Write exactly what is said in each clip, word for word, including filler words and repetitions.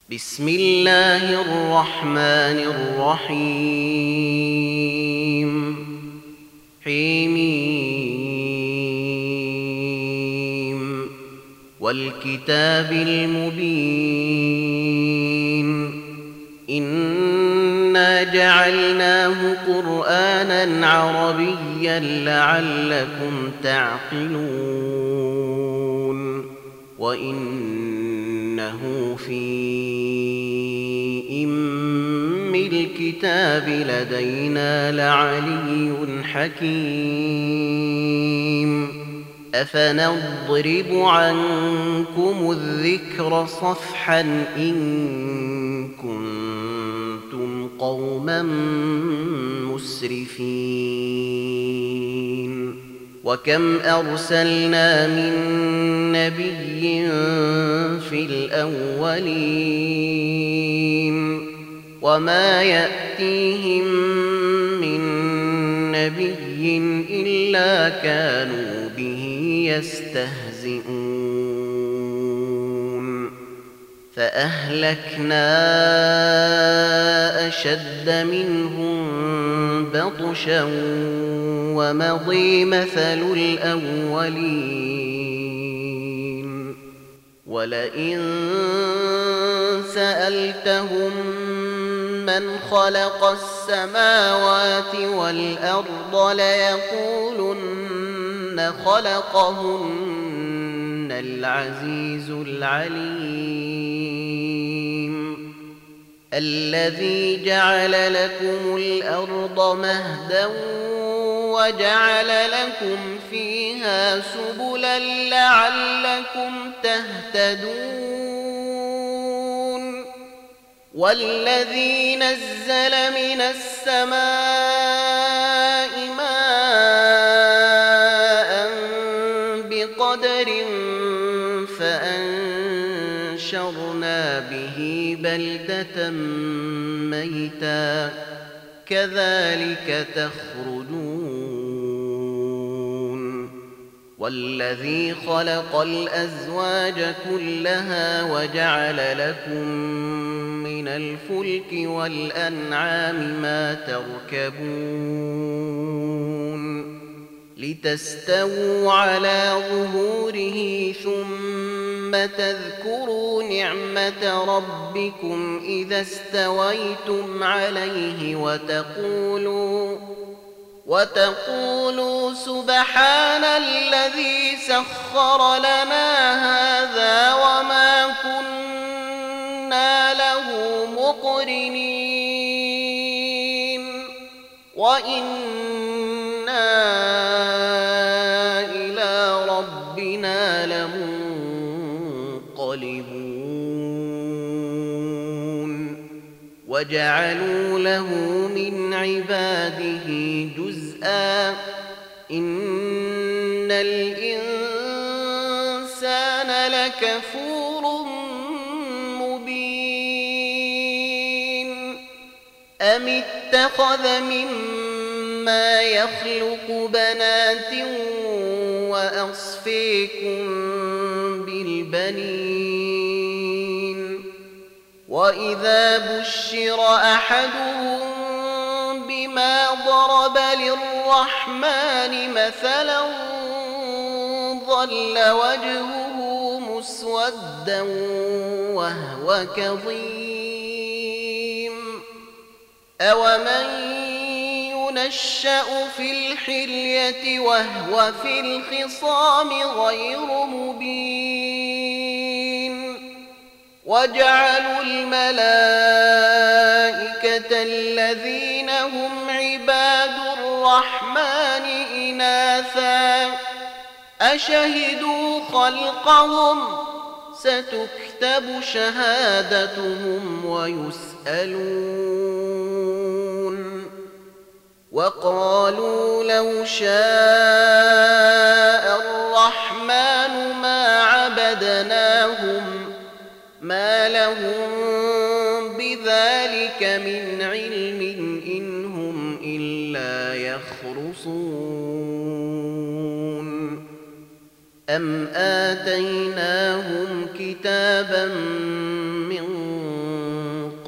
بسم الله الرحمن الرحيم حميم والكتاب المبين إنا جعلناه قرآنا عربيا لعلكم تعقلون وإنه في أم الكتاب لدينا لعلي حكيم أفنضرب عنكم الذكر صفحا إن كنتم قوما مسرفين وكم أرسلنا من نبي في الأولين وما يأتيهم من نبي إلا كانوا به يستهزئون فأهلكنا أشد منهم بطشا ومضي مثل الأولين ولئن سألتهم من خلق السماوات والأرض ليقولن خلقهن العزيز العليم الذي جعل لكم الأرض مهدا وجعل لكم فيها سبلا لعلكم تهتدون والذي نزل من السماء ماء بقدر فأنشرنا به بلدة ميتا كذلك تخرجون والذي خلق الأزواج كلها وجعل لكم من الفلك والأنعام ما تركبون لتستووا على ظهوره ثم تذكروا نعمة ربكم إذا استويتم عليه وتقولوا وتقولوا سبحان الذي سخر لنا هذا وما كنا له مقرنين وإنا إلى ربنا لمنقلبون وجعلوا له من عباده جزءا إن الإنسان لكفور مبين أم اتخذ مما يخلق بنات وأصفيكم بالبنين وإذا بشر أحدهم بما ضرب للرحمن مثلا ظل وجهه مسودا وهو كظيم أومن ينشأ في الحلية وهو في الخصام غير مبين وجعلوا الملائكة الذين هم عباد الرحمن إناثا أشهدوا خلقهم ستكتب شهادتهم ويسألون وقالوا لو شاء الرحمن ما عبدناهم ما لهم بذلك من علم إن هم إلا يخرصون أم آتيناهم كتابا من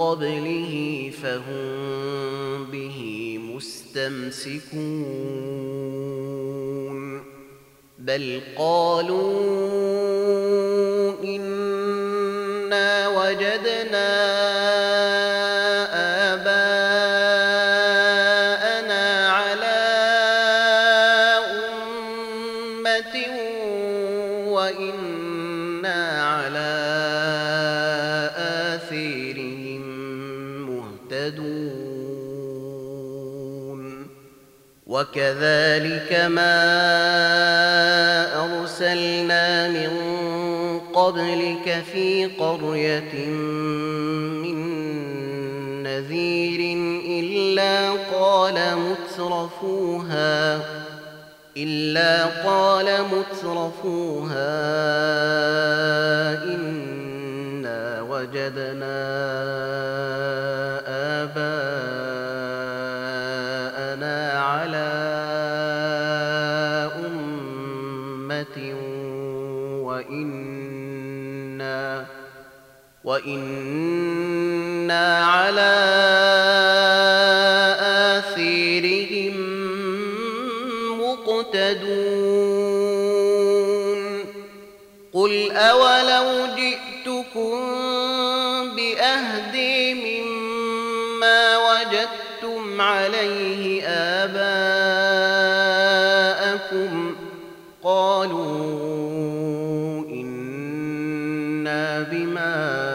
قبله فهم به مستمسكون بل قالوا إنا وجدنا آباءنا على أمة وإنا على آثارهم مهتدون وكذلك ما أرسلنا من قبلك في قرية من نذير إلا قال مترفوها إلا قال مترفوها إنا وجدنا آباءنا على أمة وإنا وإنا على آثارهم مقتدون قل أولو جئتكم بأهدي مما وجدتم عليه آباءكم قالوا إنا بما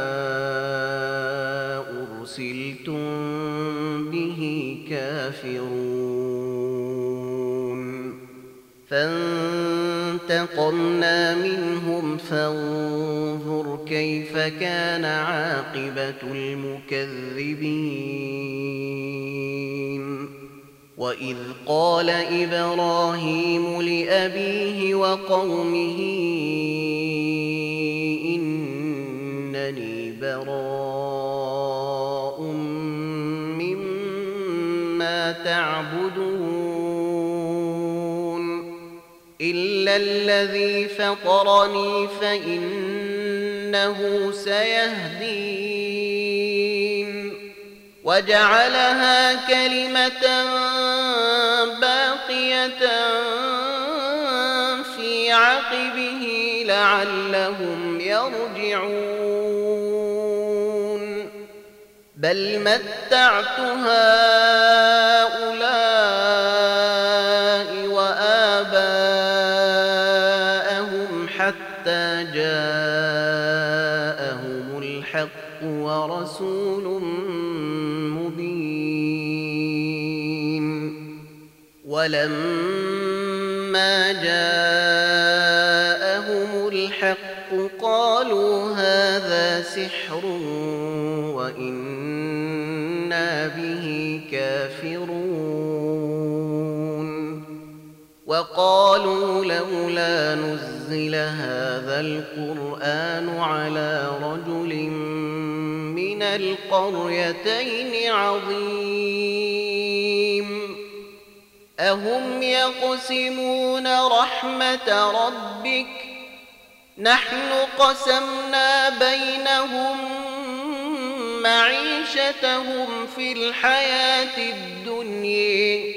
أرسلتم به كافرون فانتقمنا منهم فانظر كيف كان عاقبة المكذبين وإذ قال إبراهيم لأبيه وقومه إنني براء مما تعبدون إلا الذي فطرني فإنه سيهدين وجعلها كلمة باقية في عقبه لعلهم يرجعون بل متعت هؤلاء وآباءهم حتى جاءهم الحق ورسول مبين ولما جاءهم الحق قالوا هذا سحر وإنا به كافرون وقالوا لولا نزل هذا القرآن على رجل من القريتين عظيم أهم يقسمون رحمة ربك نحن قسمنا بينهم معيشتهم في الحياة الدنيا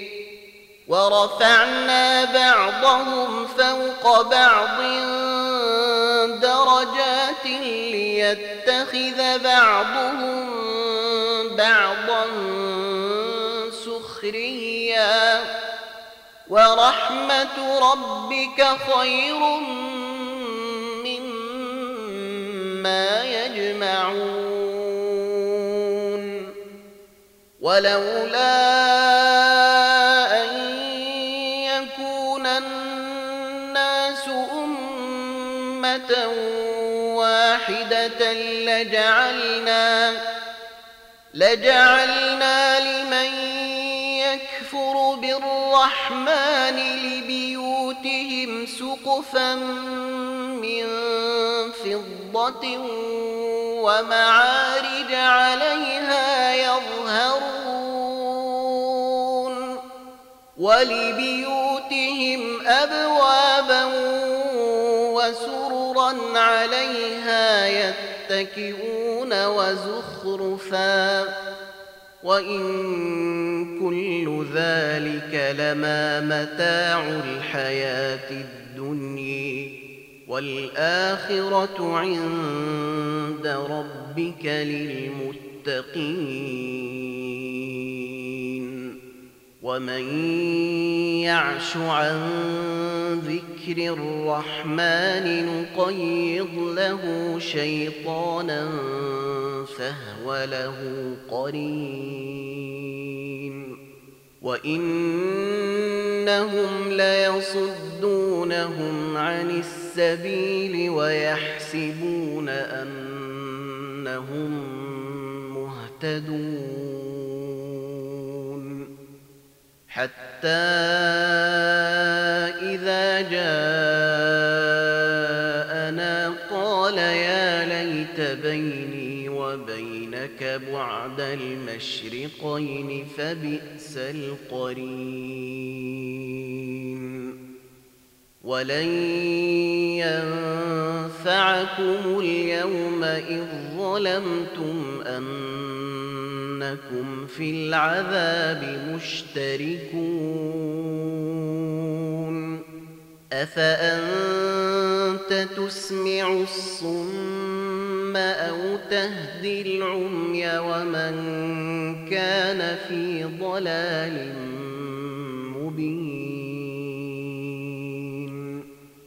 ورفعنا بعضهم فوق بعض درجات ليتخذ بعضهم بعضا سخريا ورحمة ربك خير مما يجمعون ولولا أن يكون الناس أمة واحدة لجعلنا لجعلنا لمن يكفر بالرحمن لبيوتهم سقفا من فضة ومعارج عليها يظهرون ولبيوتهم أبوابا وسررا عليها يتقون يتكئون وزخرفا وإن كل ذلك لما متاع الحياة الدنيا والآخرة عند ربك للمتقين ومن يعش عن ذكر الرحمن نقيض له شيطانا فهو له قرين وإنهم ليصدونهم عن السبيل ويحسبون أنهم مهتدون حتى إذا جاءنا قال يا ليت بيني وبينك بعد المشرقين فبئس القرين ولن ينفعكم اليوم إذ ظلمتم أنكم في العذاب مشتركون أفأنت تسمع الصم أو تهدي العمي ومن كان في ضلال مبين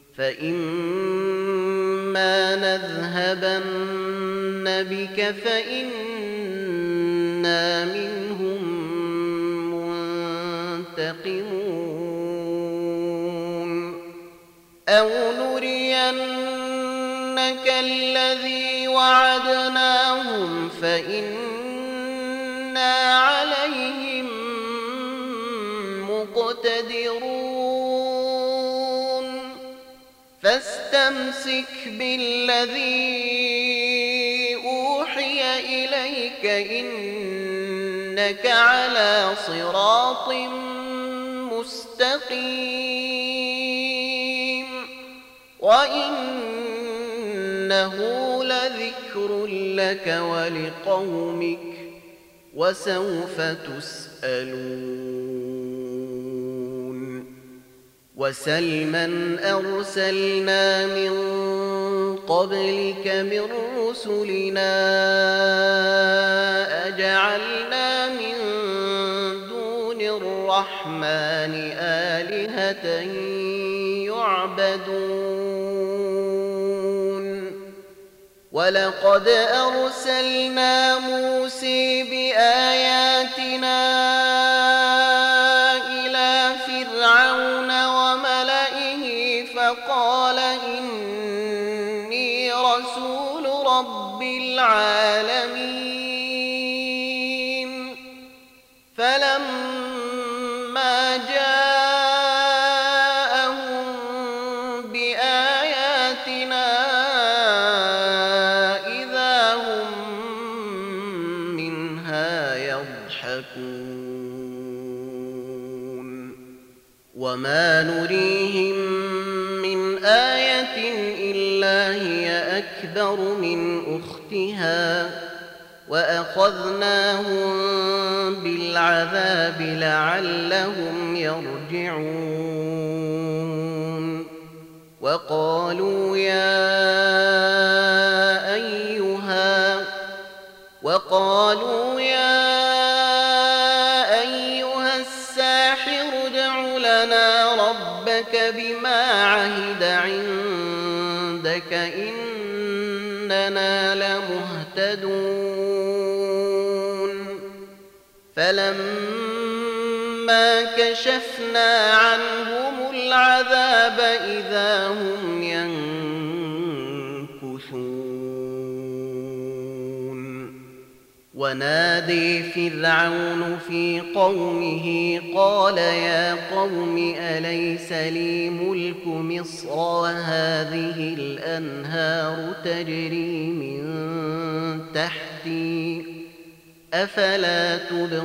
فإما نذهبن بك فإنا منهم منتقمون أو نرينك الذي وعدناهم فإنا عليهم مقتدرون فاستمسك بالذي أوحي إليك إنك على صراط مستقيم وإنه لذكر لك ولقومك وسوف تسألون وسلما أرسلنا من قبلك من رسلنا أجعلنا من دون الرحمن آلهة يعبدون ولقد أرسلنا موسى بآياتنا إلى فرعون وملئه فقال إني رسول رب العالمين فلما جاءهم بآياتنا إذا هم منها يضحكون وما نريهم من آية إلا هي أكبر من أختها وأخذناهم بالعذاب لعلهم يرجعون وقالوا يا أيها وقالوا يا أيها الساحر ادع لنا ربك بما عهد عندك إننا لمهتدون فلما كشفنا عنهم العذاب إذا هم ينكثون ونادي فرعون في قومه قال يا قوم أليس لي ملك مصر وهذه الأنهار تجري من تحتي أفلا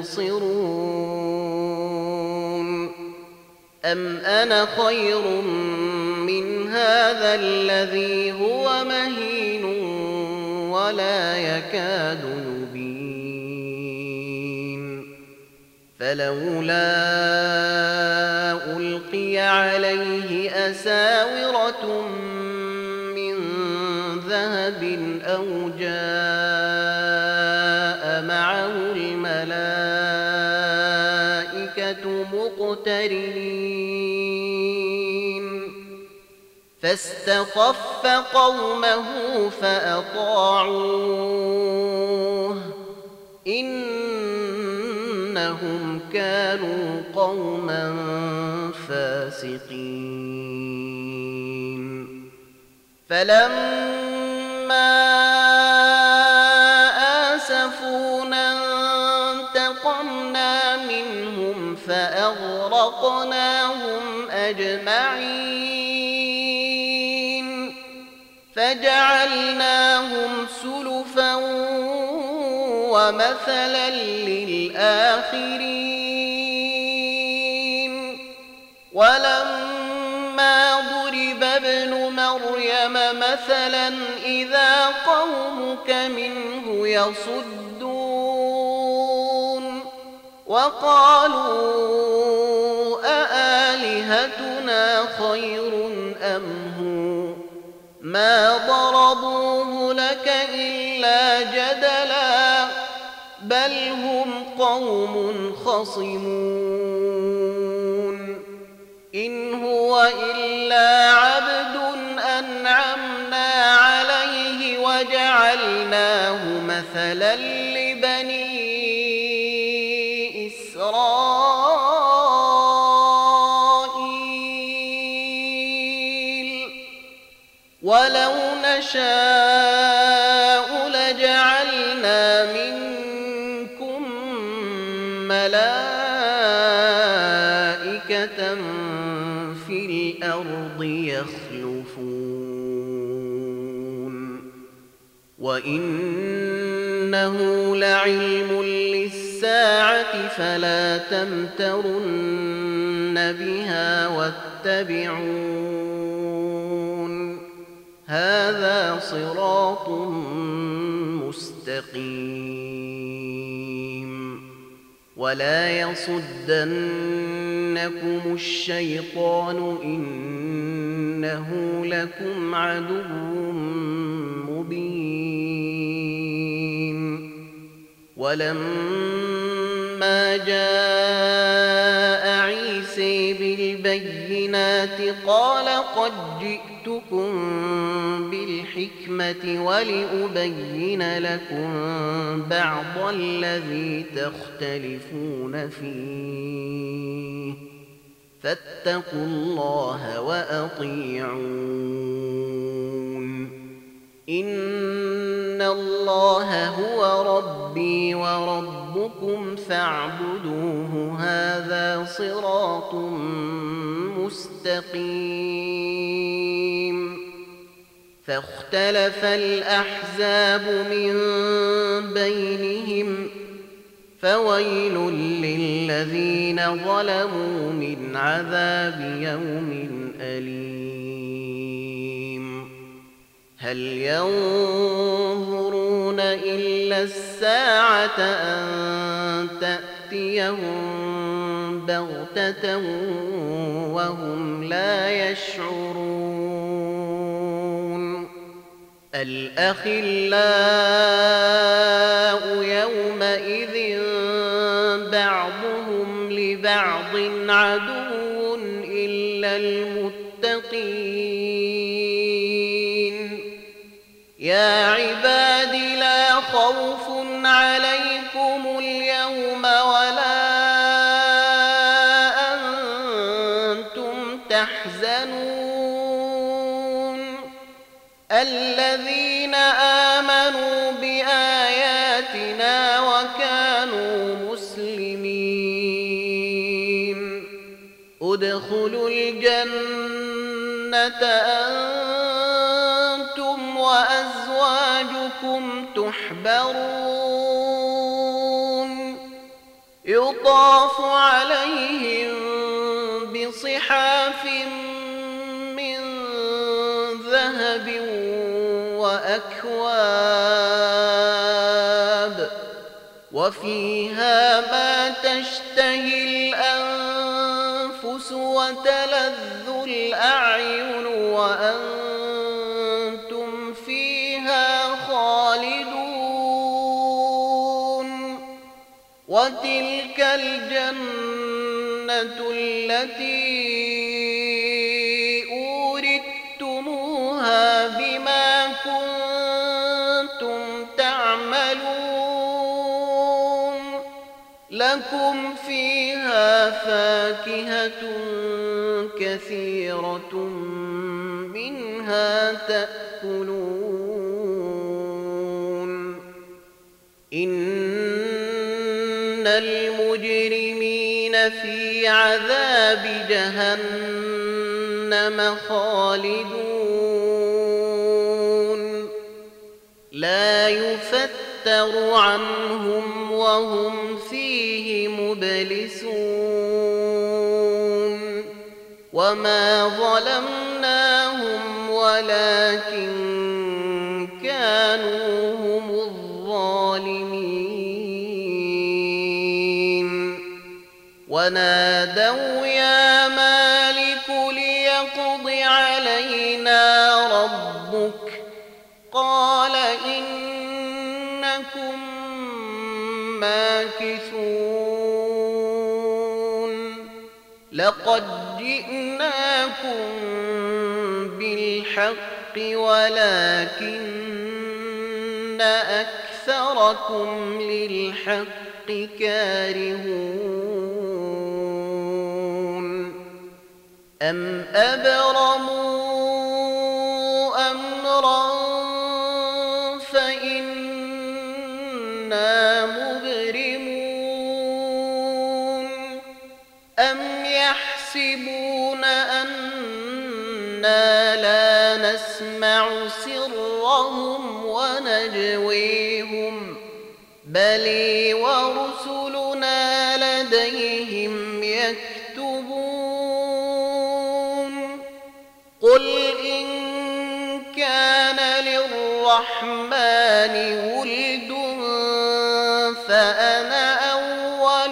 تبصرون أم أنا خير من هذا الذي هو مهين ولا يكاد يبين فلولا ألقي عليه أساورة من ذهب أو جاء معه الملائكة مقترنين فاستخف قومه فأطاعوه إنهم كانوا قوما فاسقين فلما آسفونا انتقمنا منهم فأغرقناهم أجمعين فجعلناهم سلفا ومثلا للآخرين ولما ضرب ابن مريم مثلا إذا قومك منه يصدون وقالوا أآلهتنا خير أم هو ما ضربوه لك إلا جدلا بل هم قوم خصمون إن هو إلا عبد أنعمنا عليه وجعلناه مثلا لبني إسرائيل ولو نشاء لجعلنا منكم ملائكة في الأرض يخلفون وإنه لعلم للساعة فلا تمترن بها واتبعون هذا صراط مستقيم ولا يصدنكم الشيطان إنه لكم عدو مبين ولما جاء عيسى بالبينات قال قد جئتكم بالحكمة ولأبين لكم بعض الذي تختلفون فيه فاتقوا الله وأطيعون إن الله هو ربي وربكم فاعبدوه هذا صراط مستقيم فاختلف الأحزاب من بينهم فويل للذين ظلموا من عذاب يوم أليم هل ينظرون إلا الساعة أن تأتيهم بغتة وهم لا يشعرون الأخلاء يومئذ بعضهم لبعض عدو إلا المتقين يا عباد لا خوف عليكم اليوم ولا أنتم تحزنون الذين آمنوا بآياتنا وكانوا مسلمين ادخلوا الجنة أنتم وأزواجكم تحبرون يطاف عليهم بصحاف من ذهب وأكواب وفيها ما تشتهي الأنفس وتلذ الأعين وأنتم فيها خالدون وتلك الجنة التي أورثتموها بما كنتم تعملون لكم فيها فاكهة كثيرة منها تأكلون إن المجرمين في عذاب جهنم خالدون لا يفتر عنهم وهم فيه مبلسون وما ظلمناهم ولكن كانوا هم الظالمين ونادوا يا مالك ليقض علينا ربك قال إنكم ماكثون لقد جئناكم بالحق ولكن أكثركم للحق كارهون أم أبرموا أمرا فإنا مبرمون أم يحسبون أنا لا نسمع سرهم ونجويهم بل ورسلنا لديهم يكتبون قل إن كان للرحمن ولد فأنا أول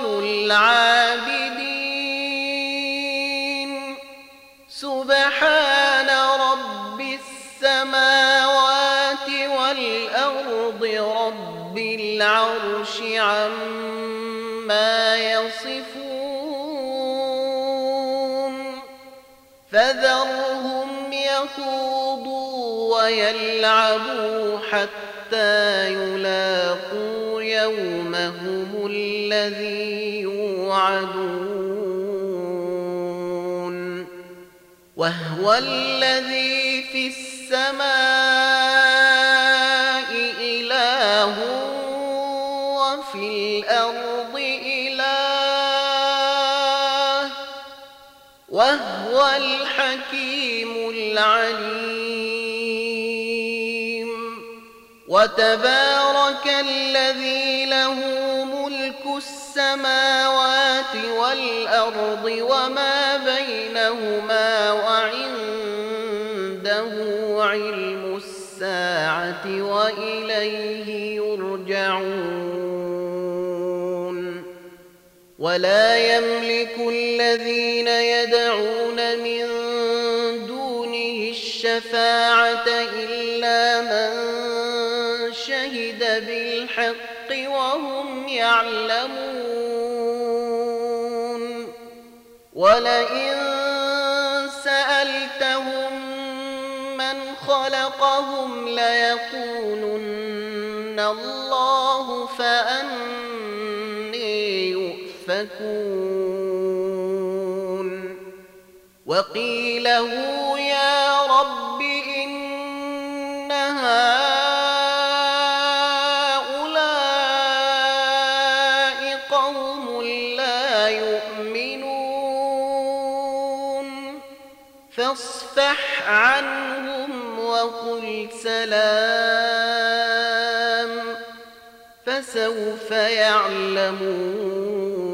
العابدين سبحان رب السماوات والأرض رب العرش عما يصفون فذرهم يخوضوا ويلعبوا حتى يلاقوا يومهم الذي يوعدون وهو الذي في السماء إله وفي الأرض إله وهو الحكيم العليم وتبارك الذي له ملك السماوات والأرض وما بينهما وعنده علم الساعة وإليه يرجعون ولا يملك الذين يدعون من دونه الشفاعة إلا من شهد بالحق وهم يعلمون ولئن سألتهم من خلقهم ليقولن الله فأني يؤفكون وقيله يا رب إن هؤلاء قوم لا يؤمنون فاصفح عنهم وقل سلام فسوف يعلمون